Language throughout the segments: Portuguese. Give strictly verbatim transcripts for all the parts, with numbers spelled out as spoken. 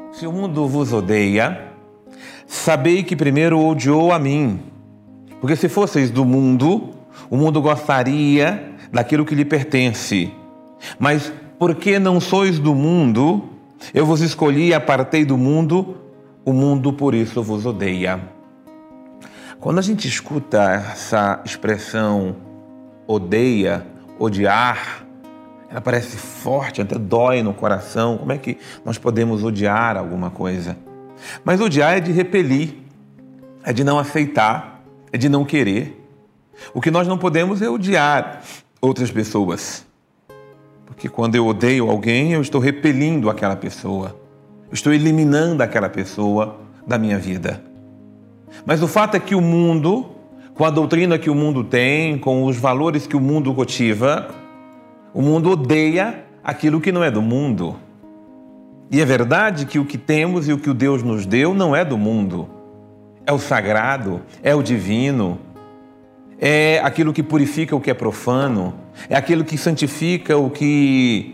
Se o mundo vos odeia, sabei que primeiro odiou a mim. Porque se fosseis do mundo, o mundo gostaria daquilo que lhe pertence. Mas porque não sois do mundo, eu vos escolhi e apartei do mundo, o mundo por isso vos odeia. Quando a gente escuta essa expressão odeia, odiar, ela parece forte, até dói no coração. Como é que nós podemos odiar alguma coisa? Mas odiar é de repelir, é de não aceitar, é de não querer. O que nós não podemos é odiar outras pessoas. Porque quando eu odeio alguém, eu estou repelindo aquela pessoa. Eu estou eliminando aquela pessoa da minha vida. Mas o fato é que o mundo, com a doutrina que o mundo tem, com os valores que o mundo cultiva, o mundo odeia aquilo que não é do mundo. E é verdade que o que temos e o que o Deus nos deu não é do mundo. É o sagrado, é o divino, é aquilo que purifica o que é profano, é aquilo que santifica o que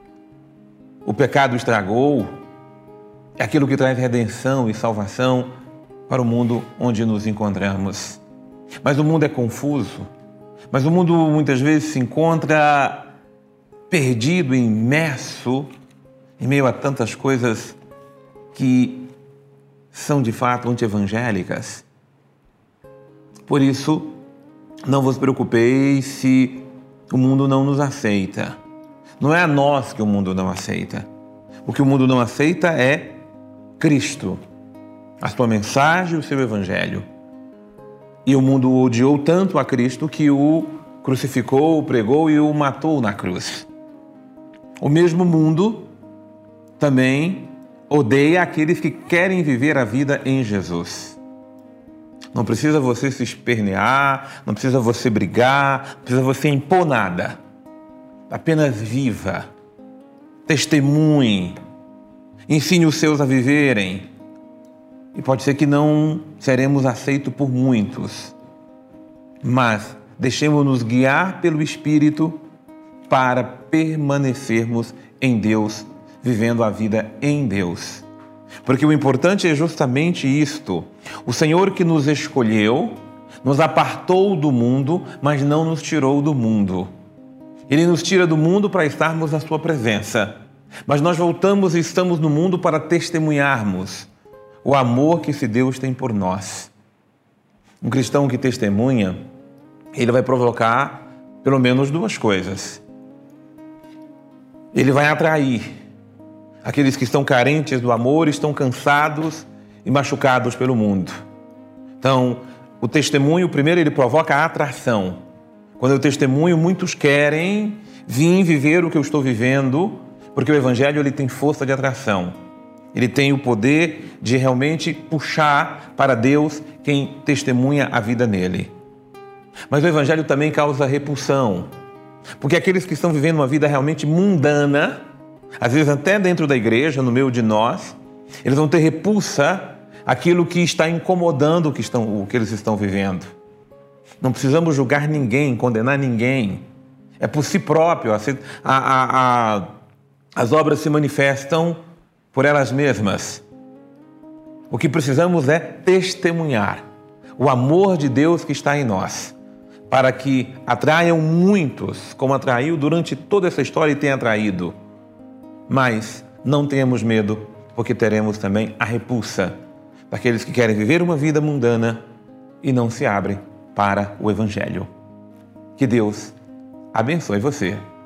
o pecado estragou, é aquilo que traz redenção e salvação para o mundo onde nos encontramos. Mas o mundo é confuso, mas o mundo muitas vezes se encontra perdido, imerso em meio a tantas coisas que são de fato anti-evangélicas. Por isso, não vos preocupeis se o mundo não nos aceita. Não é a nós que o mundo não aceita. O que o mundo não aceita é Cristo, a sua mensagem, o seu evangelho. E o mundo odiou tanto a Cristo que o crucificou, o pregou e o matou na cruz. O mesmo mundo também odeia aqueles que querem viver a vida em Jesus. Não precisa você se espernear, não precisa você brigar, não precisa você impor nada. Apenas viva, testemunhe, ensine os seus a viverem. E pode ser que não seremos aceitos por muitos, mas deixemos-nos guiar pelo Espírito para permanecermos em Deus, vivendo a vida em Deus. Porque o importante é justamente isto. O Senhor que nos escolheu, nos apartou do mundo, mas não nos tirou do mundo. Ele nos tira do mundo para estarmos na sua presença. Mas nós voltamos e estamos no mundo para testemunharmos o amor que esse Deus tem por nós. Um cristão que testemunha, ele vai provocar pelo menos duas coisas. Ele vai atrair aqueles que estão carentes do amor, estão cansados e machucados pelo mundo. Então, o testemunho, primeiro, ele provoca a atração. Quando eu testemunho, muitos querem vir viver o que eu estou vivendo, porque o Evangelho ele tem força de atração. Ele tem o poder de realmente puxar para Deus quem testemunha a vida nele. Mas o Evangelho também causa repulsão, porque aqueles que estão vivendo uma vida realmente mundana, às vezes até dentro da igreja, no meio de nós, eles vão ter repulsa àquilo que está incomodando o que, estão, o que eles estão vivendo. Não precisamos julgar ninguém, condenar ninguém. É por si próprio. A, a, a, as obras se manifestam por elas mesmas. O que precisamos é testemunhar o amor de Deus que está em nós, para que atraiam muitos, como atraiu durante toda essa história e tem atraído. Mas não tenhamos medo, porque teremos também a repulsa daqueles que querem viver uma vida mundana e não se abrem para o Evangelho. Que Deus abençoe você.